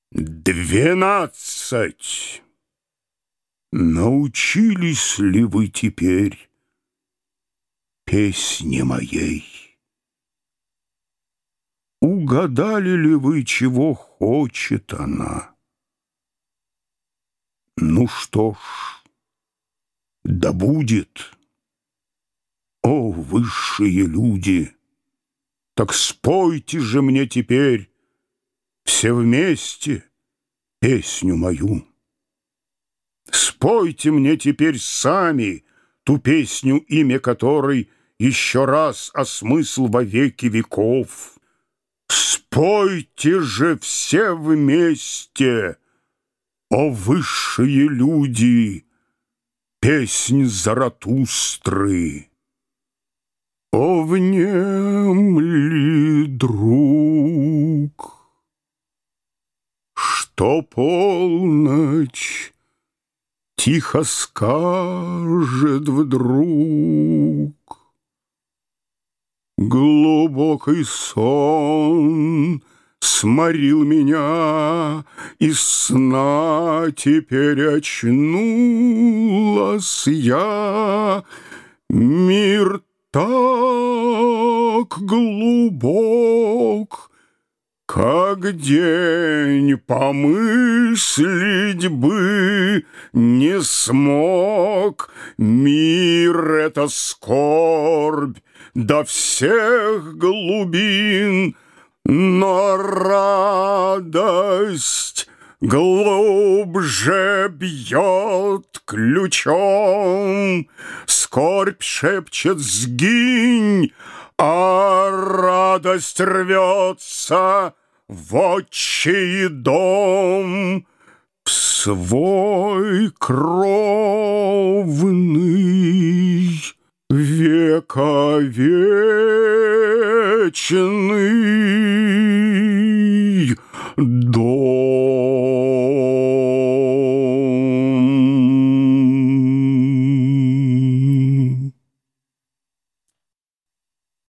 12. Научились ли вы теперь песне моей? Угадали ли вы, чего хочет она? Ну что ж, да будет. О, высшие люди, так спойте же мне теперь все вместе песню мою. Спойте мне теперь сами ту песню, имя которой еще раз осмысл во веки веков. Спойте же все вместе, о высшие люди, песнь Заратустры. О, внемли, друг, что полночь тихо скажет вдруг. Глубокий сон сморил меня, из сна теперь очнулась я. Мир так глубок, как день помыслить бы не смог. Мир — это скорбь до всех глубин, но радость глубже бьет ключом. Скорбь шепчет: сгинь, а радость рвется в отчий дом, в свой кровный, вековечный.